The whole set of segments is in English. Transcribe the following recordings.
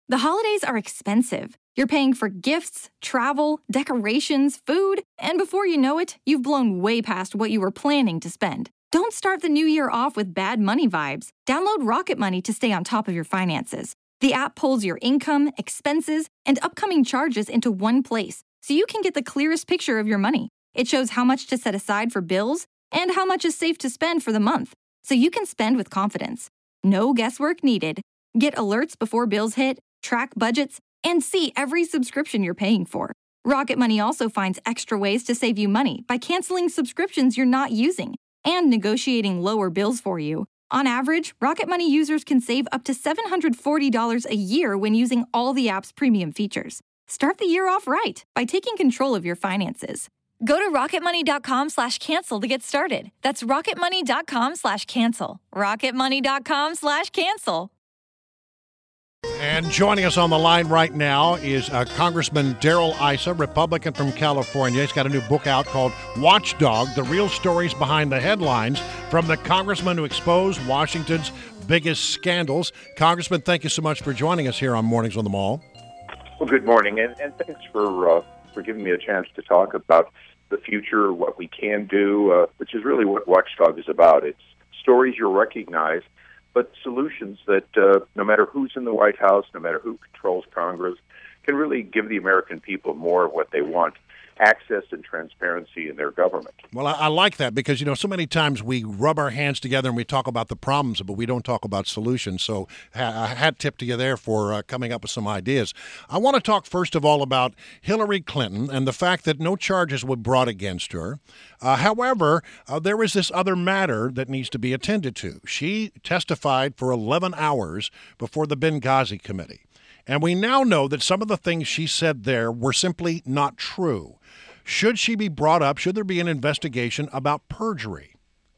The holidays are expensive. You're paying for gifts, travel, decorations, food, and before you know it, you've blown way past what you were planning to spend. Don't start the new year off with bad money vibes. Download Rocket Money to stay on top of your finances. The app pulls your income, expenses, and upcoming charges into one place, so you can get the clearest picture of your money. It shows how much to set aside for bills and how much is safe to spend for the month, so you can spend with confidence. No guesswork needed. Get alerts before bills hit, track budgets, and see every subscription you're paying for. Rocket Money also finds extra ways to save you money by canceling subscriptions you're not using and negotiating lower bills for you. On average, Rocket Money users can save up to $740 a year when using all the app's premium features. Start the year off right by taking control of your finances. Go to rocketmoney.com/cancel to get started. That's rocketmoney.com/cancel. rocketmoney.com/cancel. And joining us on the line right now is Congressman Darrell Issa, Republican from California. He's got a new book out called Watchdog, The Real Stories Behind the Headlines, from the congressman who exposed Washington's biggest scandals. Congressman, thank you so much for joining us here on Mornings on the Mall. Well, good morning, and thanks for giving me a chance to talk about the future, what we can do, which is really what Watchdog is about. It's stories you'll recognize, but solutions that no matter who's in the White House, no matter who controls Congress, can really give the American people more of what they want, access and transparency in their government. Well, I like that because, so many times we rub our hands together and we talk about the problems, but we don't talk about solutions. So a hat tip to you there for coming up with some ideas. I want to talk first of all about Hillary Clinton and the fact that no charges were brought against her. However, there is this other matter that needs to be attended to. She testified for 11 hours before the Benghazi Committee. And we now know that some of the things she said there were simply not true. Should she be brought up? Should there be an investigation about perjury?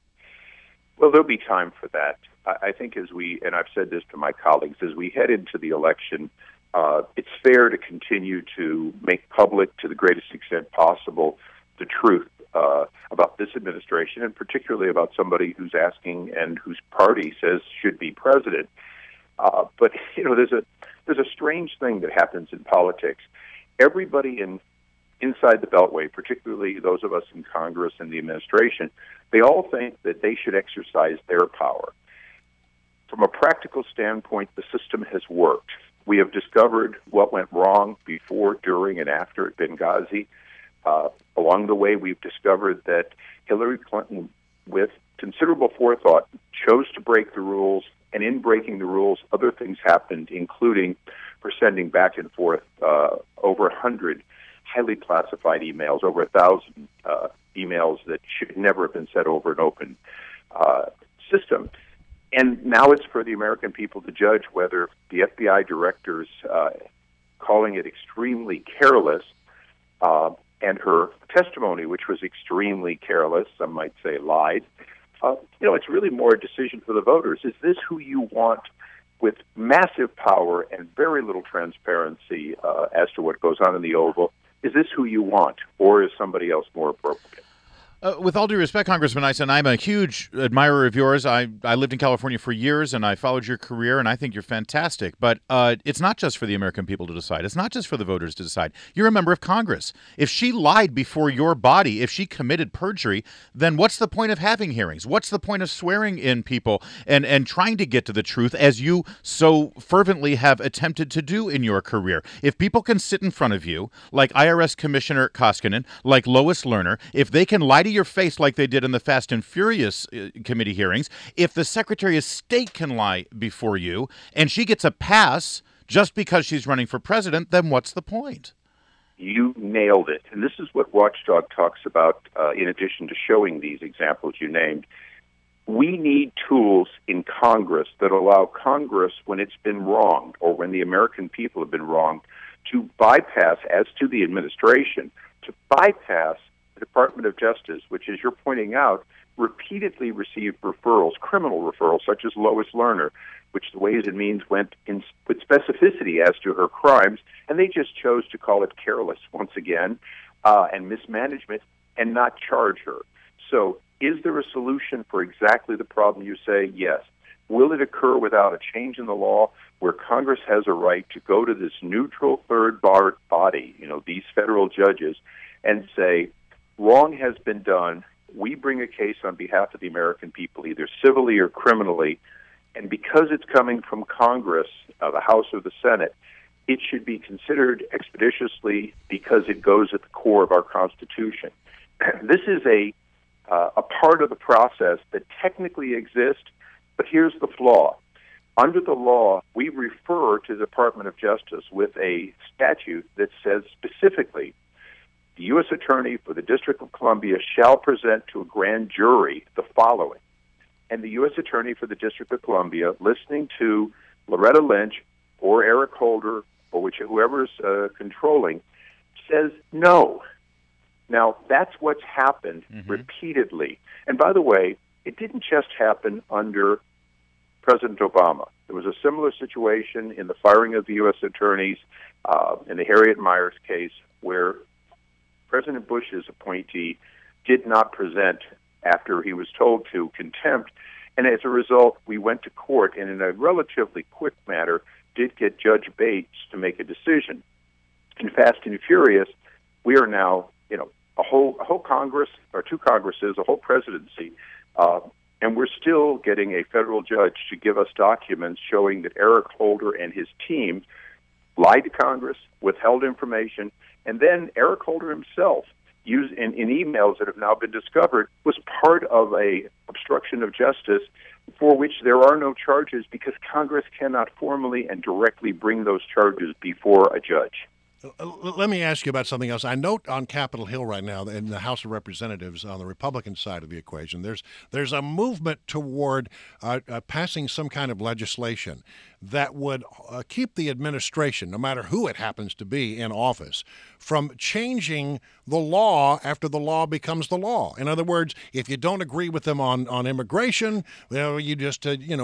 Well, there'll be time for that. I think and I've said this to my colleagues, as we head into the election, it's fair to continue to make public to the greatest extent possible the truth about this administration, and particularly about somebody who's asking and whose party says should be president. But there's a strange thing that happens in politics. Everybody inside the Beltway, particularly those of us in Congress and the administration, they all think that they should exercise their power. From a practical standpoint, the system has worked. We have discovered what went wrong before, during, and after Benghazi. Along the way, we've discovered that Hillary Clinton, with considerable forethought, chose to break the rules, and in breaking the rules, other things happened, including for sending back and forth over 100 highly classified emails, over 1,000 emails that should never have been sent over an open system. And now it's for the American people to judge whether the FBI director's calling it extremely careless and her testimony, which was extremely careless, some might say lied. It's really more a decision for the voters. Is this who you want with massive power and very little transparency as to what goes on in the Oval? Is this who you want, or is somebody else more appropriate? With all due respect, Congressman Issa, I'm a huge admirer of yours. I lived in California for years, and I followed your career, and I think you're fantastic. But it's not just for the American people to decide. It's not just for the voters to decide. You're a member of Congress. If she lied before your body, if she committed perjury, then what's the point of having hearings? What's the point of swearing in people and trying to get to the truth, as you so fervently have attempted to do in your career? If people can sit in front of you, like IRS Commissioner Koskinen, like Lois Lerner, if they can lie to your face like they did in the Fast and Furious committee hearings, if the Secretary of State can lie before you and she gets a pass just because she's running for president, then what's the point? You nailed it. And this is what Watchdog talks about in addition to showing these examples you named. We need tools in Congress that allow Congress, when it's been wronged or when the American people have been wronged, to bypass, as to the administration, to bypass the Department of Justice, which, as you're pointing out, repeatedly received referrals, criminal referrals, such as Lois Lerner, which the Ways and Means went in with specificity as to her crimes, and they just chose to call it careless once again and mismanagement and not charge her. So is there a solution for exactly the problem you say? Yes. Will it occur without a change in the law where Congress has a right to go to this neutral third body, these federal judges, and say, wrong has been done. We bring a case on behalf of the American people, either civilly or criminally, and because it's coming from Congress, the House or the Senate, it should be considered expeditiously because it goes at the core of our Constitution. This is a part of the process that technically exists, but here's the flaw. Under the law, we refer to the Department of Justice with a statute that says specifically, the U.S. Attorney for the District of Columbia shall present to a grand jury the following. And the U.S. Attorney for the District of Columbia, listening to Loretta Lynch or Eric Holder or whoever's controlling, says no. Now, that's what's happened repeatedly. And by the way, it didn't just happen under President Obama. There was a similar situation in the firing of the U.S. attorneys in the Harriet Miers case where President Bush's appointee did not present after he was told to contempt. And as a result, we went to court and in a relatively quick matter did get Judge Bates to make a decision. In Fast and Furious, we are now, a whole Congress, or two Congresses, a whole presidency, and we're still getting a federal judge to give us documents showing that Eric Holder and his team lied to Congress, withheld information, and then Eric Holder himself, used in emails that have now been discovered, was part of a obstruction of justice for which there are no charges because Congress cannot formally and directly bring those charges before a judge. Let me ask you about something else. I note on Capitol Hill right now in the House of Representatives on the Republican side of the equation, there's a movement toward passing some kind of legislation that would keep the administration, no matter who it happens to be in office, from changing the law after the law becomes the law. In other words, if you don't agree with them on immigration, you just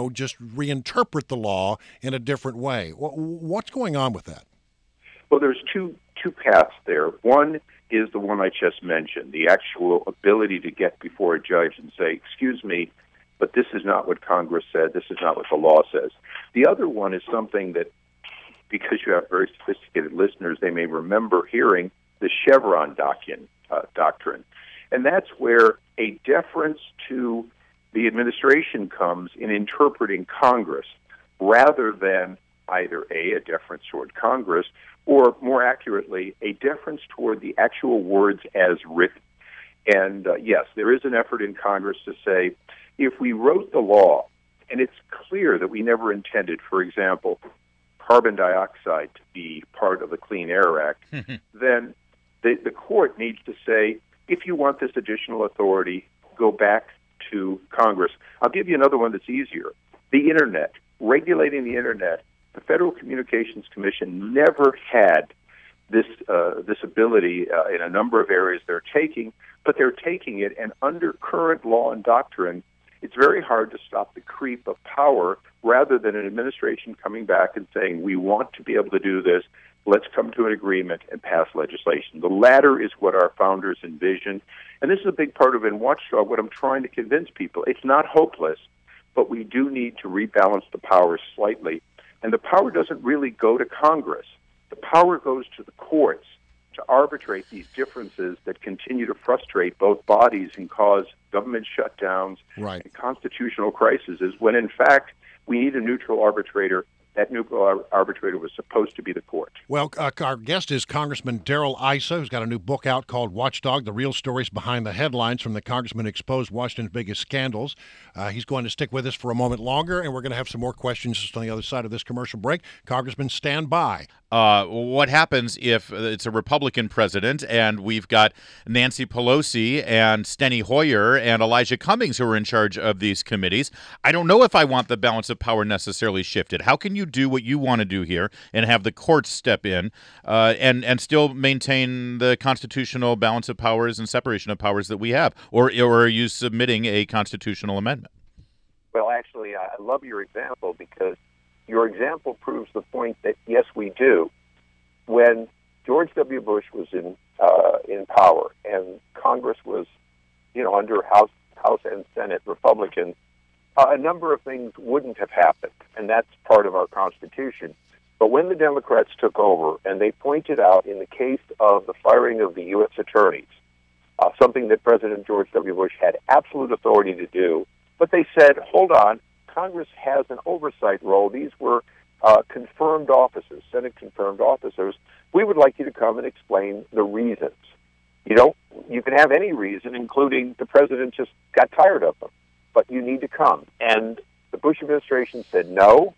reinterpret the law in a different way. What's going on with that? Well, there's two paths there. One is the one I just mentioned, the actual ability to get before a judge and say, excuse me, but this is not what Congress said, this is not what the law says. The other one is something that, because you have very sophisticated listeners, they may remember hearing the Chevron doctrine. And that's where a deference to the administration comes in interpreting Congress rather than either a deference toward Congress or, more accurately, a deference toward the actual words as written. And, yes, there is an effort in Congress to say, if we wrote the law, and it's clear that we never intended, for example, carbon dioxide to be part of the Clean Air Act, then the court needs to say, if you want this additional authority, go back to Congress. I'll give you another one that's easier. The Internet, regulating the Internet. The Federal Communications Commission never had this ability in a number of areas they're taking, but they're taking it, and under current law and doctrine, it's very hard to stop the creep of power rather than an administration coming back and saying, we want to be able to do this, let's come to an agreement and pass legislation. The latter is what our founders envisioned, and this is a big part of in Watchdog, what I'm trying to convince people. It's not hopeless, but we do need to rebalance the powers slightly. And the power doesn't really go to Congress. The power goes to the courts to arbitrate these differences that continue to frustrate both bodies and cause government shutdowns and constitutional crises, when, in fact, we need a neutral arbitrator. That neutral arbitrator was supposed to be the court. Well, our guest is Congressman Darrell Issa, who's got a new book out called Watchdog, The Real Stories Behind the Headlines from the Congressman Who Exposed Washington's Biggest Scandals. He's going to stick with us for a moment longer, and we're going to have some more questions just on the other side of this commercial break. Congressman, stand by. What happens if it's a Republican president and we've got Nancy Pelosi and Steny Hoyer and Elijah Cummings who are in charge of these committees? I don't know if I want the balance of power necessarily shifted. How can you do what you want to do here and have the courts step in and still maintain the constitutional balance of powers and separation of powers that we have? Or are you submitting a constitutional amendment? Well, actually, I love your example because your example proves the point that, yes, we do. When George W. Bush was in power and Congress was, under House and Senate Republicans, a number of things wouldn't have happened, and that's part of our Constitution. But when the Democrats took over, and they pointed out in the case of the firing of the U.S. attorneys, something that President George W. Bush had absolute authority to do, but they said, hold on, Congress has an oversight role. These were confirmed officers, Senate-confirmed officers. We would like you to come and explain the reasons. You can have any reason, including the president just got tired of them, but you need to come. And the Bush administration said no,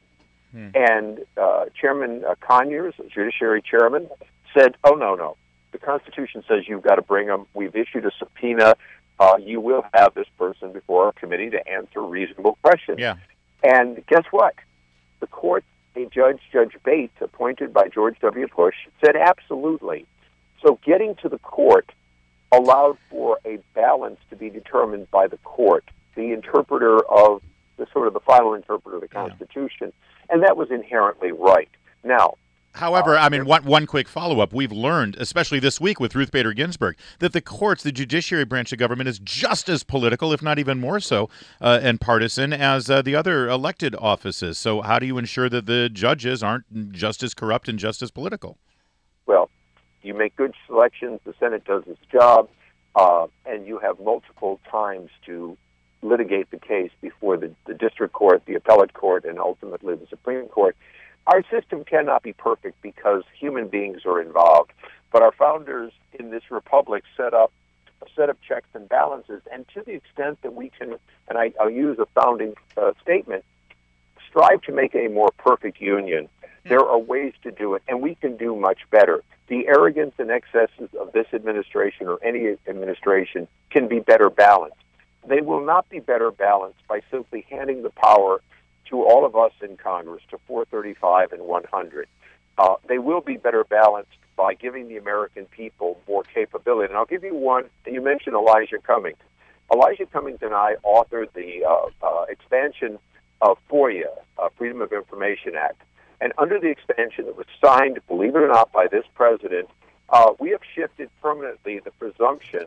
and Chairman Conyers, the Judiciary Chairman, said, oh, no. The Constitution says you've got to bring them. We've issued a subpoena. You will have this person before our committee to answer reasonable questions. Yeah. And guess what? The court, Judge Bates, appointed by George W. Bush, said absolutely. So getting to the court allowed for a balance to be determined by the court, the interpreter of the final interpreter of the Constitution, and that was inherently right. Now, however, one quick follow-up. We've learned, especially this week with Ruth Bader Ginsburg, that the courts, the judiciary branch of government, is just as political, if not even more so, and partisan as the other elected offices. So how do you ensure that the judges aren't just as corrupt and just as political? Well, you make good selections, the Senate does its job, and you have multiple times to litigate the case before the district court, the appellate court, and ultimately the Supreme Court. Our system cannot be perfect because human beings are involved, but our founders in this republic set up a set of checks and balances, and to the extent that we can, and I'll use a founding statement, strive to make a more perfect union. There are ways to do it, and we can do much better. The arrogance and excesses of this administration or any administration can be better balanced. They will not be better balanced by simply handing the power to all of us in Congress, to 435 and 100. They will be better balanced by giving the American people more capability. And I'll give you one, and you mentioned Elijah Cummings. Elijah Cummings and I authored the expansion of FOIA, Freedom of Information Act. And under the expansion that was signed, believe it or not, by this president, we have shifted permanently the presumption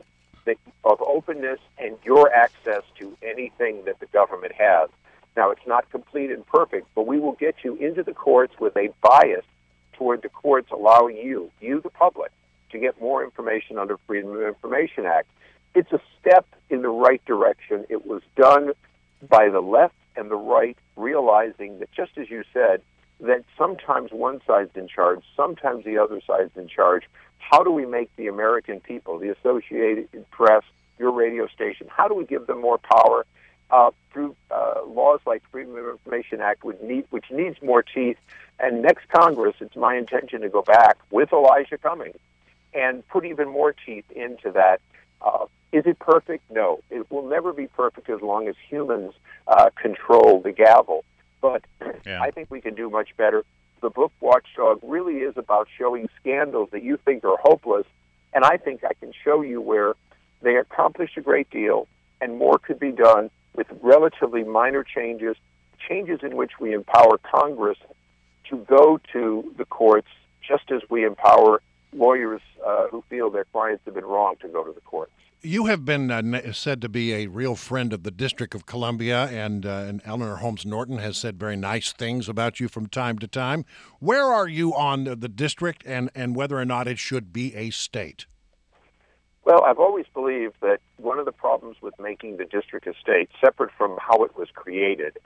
of openness and your access to anything that the government has. Now, it's not complete and perfect, but we will get you into the courts with a bias toward the courts allowing you, the public, to get more information under Freedom of Information Act. It's a step in the right direction. It was done by the left and the right, realizing that, just as you said, that sometimes one side's in charge, sometimes the other side's in charge. How do we make the American people, the Associated Press, your radio station, how do we give them more power through laws like Freedom of Information Act, which needs more teeth? And next Congress, it's my intention to go back with Elijah Cummings and put even more teeth into that. Is it perfect? No. It will never be perfect as long as humans control the gavel. But I think we can do much better. The book Watchdog really is about showing scandals that you think are hopeless, and I think I can show you where they accomplished a great deal, and more could be done with relatively minor changes in which we empower Congress to go to the courts, just as we empower lawyers who feel their clients have been wronged to go to the courts. You have been said to be a real friend of the District of Columbia, and Eleanor Holmes Norton has said very nice things about you from time to time. Where are you on the district and whether or not it should be a state? Well, I've always believed that one of the problems with making the district a state, separate from how it was created,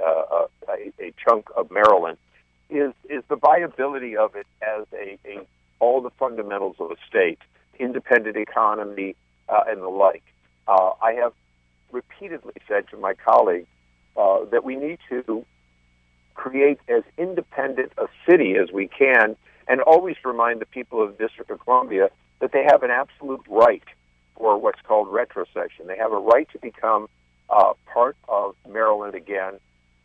a chunk of Maryland, is the viability of it as all the fundamentals of a state, independent economy, and the like. I have repeatedly said to my colleagues that we need to create as independent a city as we can, and always remind the people of the District of Columbia that they have an absolute right for what's called retrocession. They have a right to become part of Maryland again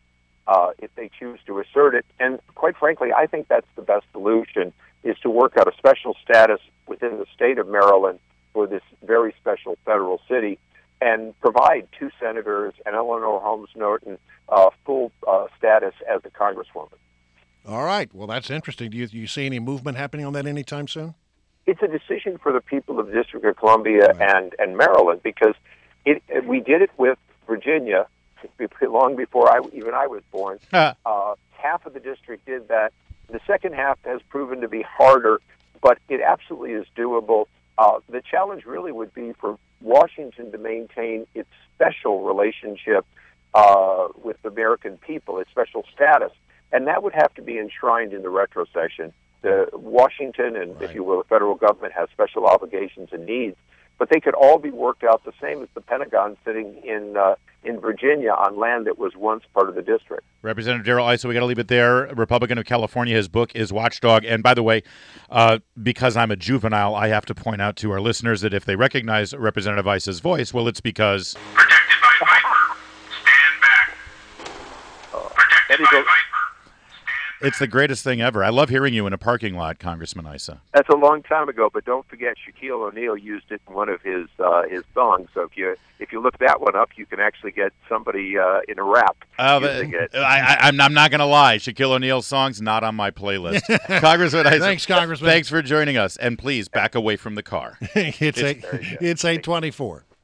if they choose to assert it. And quite frankly, I think that's the best solution, is to work out a special status within the state of Maryland for this very special federal city, and provide 2 senators and Eleanor Holmes Norton full status as a congresswoman. All right. Well, that's interesting. Do you see any movement happening on that anytime soon? It's a decision for the people of the District of Columbia and Maryland, because we did it with Virginia, long before even I was born. Half of the district did that. The second half has proven to be harder, but it absolutely is doable. The challenge really would be for Washington to maintain its special relationship with the American people, its special status, and that would have to be enshrined in the retrocession. The Washington and, if you will, the federal government has special obligations and needs, but they could all be worked out the same as the Pentagon sitting in Virginia on land that was once part of the district. Representative Darrell Issa, we got to leave it there. Republican of California. His book is Watchdog. And by the way, because I'm a juvenile, I have to point out to our listeners that if they recognize Representative Issa's voice, well, it's because protected by Viper. Stand back. Protected by Viper. it's the greatest thing ever. I love hearing you in a parking lot, Congressman Issa. That's a long time ago, but don't forget Shaquille O'Neal used it in one of his songs. So if you look that one up, you can actually get somebody in a rap using it. I'm not going to lie. Shaquille O'Neal's song's not on my playlist. Congressman Issa. Thanks, Congressman. Thanks for joining us, and please back away from the car. It's 8:24.